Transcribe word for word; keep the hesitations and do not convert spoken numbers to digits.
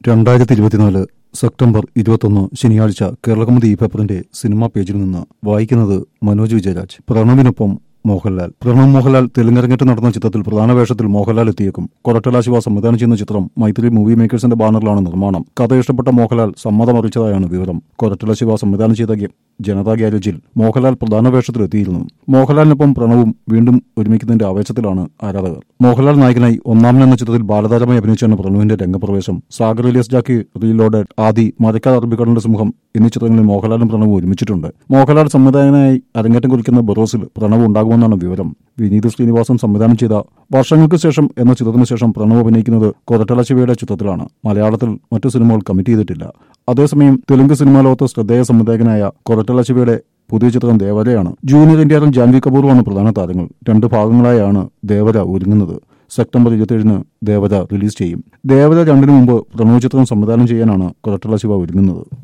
രണ്ടായിരത്തി ഇരുപത്തിനാല് സെപ്റ്റംബർ ഇരുപത്തൊന്ന് ശനിയാഴ്ച കേരളകൗമുദി ഈ പേപ്പറിന്റെ സിനിമാ പേജിൽ നിന്ന് വായിക്കുന്നത് മനോജ് വിജയരാജ്. പ്രണവിനൊപ്പം മോഹൻലാൽ. പ്രണവ് മോഹൻലാൽ തെലുങ്കരങ്ങേറ്റം നടന്ന ചിത്രത്തിൽ പ്രധാന വേഷത്തിൽ മോഹൻലാൽ എത്തിയേക്കും. കൊരട്ടല ശിവ സംവിധാനം ചെയ്യുന്ന ചിത്രം മൈത്രി മൂവി മേക്കേഴ്സിന്റെ ബാനറിലാണ് നിർമ്മാണം. കഥ ഇഷ്ടപ്പെട്ട മോഹൻലാൽ സമ്മതം അറിയിച്ചതായാണ് വിവരം. കൊരട്ടല ശിവ സംവിധാനം ചെയ്ത ഗെ- ജനതാ ഗ്യാരേജിൽ മോഹൻലാൽ പ്രധാന വേഷത്തിൽ എത്തിയിരുന്നു. മോഹൻലാലിനൊപ്പം പ്രണവും വീണ്ടും ഒരുമിക്കുന്നതിന്റെ ആവേശത്തിലാണ് ആരാധകർ. മോഹൻലാൽ നായകനായി ഒന്നാമൻ എന്ന ചിത്രത്തിൽ ബാലതാരമായി അഭിനയിച്ചാണ് പ്രണവിന്റെ രംഗപ്രവേശം. സാഗർ ഇലിയസ് ജാക്കി, റീലോഡഡ്, ആദി, മരക്കാർ അറബിക്കടലിന്റെ സിംഹം എന്നീ ചിത്രങ്ങളിൽ മോഹൻലാലും പ്രണവും ഒരുമിച്ചിട്ടുണ്ട്. മോഹൻലാൽ സംവിധായകനായി അരങ്ങേറ്റം കുറിക്കുന്ന ബറോസിൽ പ്രണവ് ഉണ്ടാകുമെന്നാണ് വിവരം. വിനീത് ശ്രീനിവാസൻ സംവിധാനം ചെയ്ത വർഷങ്ങൾക്ക് ശേഷം എന്ന ചിത്രത്തിന് ശേഷം പ്രണവ് അഭിനയിക്കുന്നത് കൊരട്ടല ശിവയുടെ ചിത്രത്തിലാണ്. മലയാളത്തിൽ മറ്റു സിനിമകൾ കമ്മിറ്റ് ചെയ്തിട്ടില്ല. അതേസമയം തെലുങ്ക് സിനിമാ ലോകത്ത് ശ്രദ്ധേയ സംവിധായകനായ കൊരട്ടല ശിവയുടെ പുതിയ ചിത്രം ദേവരയാണ്. ജൂനിയർ എൻടിആറും ജാൻവി കപൂറുമാണ് പ്രധാന താരങ്ങൾ. രണ്ട് ഭാഗങ്ങളായാണ് ദേവര ഒരുങ്ങുന്നത്. സെപ്റ്റംബർ ഇരുപത്തിയേഴിന് ദേവര റിലീസ് ചെയ്യും. ദേവര രണ്ടിനു മുമ്പ് പ്രണവ് ചിത്രം സംവിധാനം ചെയ്യാനാണ് കൊരട്ടല ശിവ ഒരുങ്ങുന്നത്.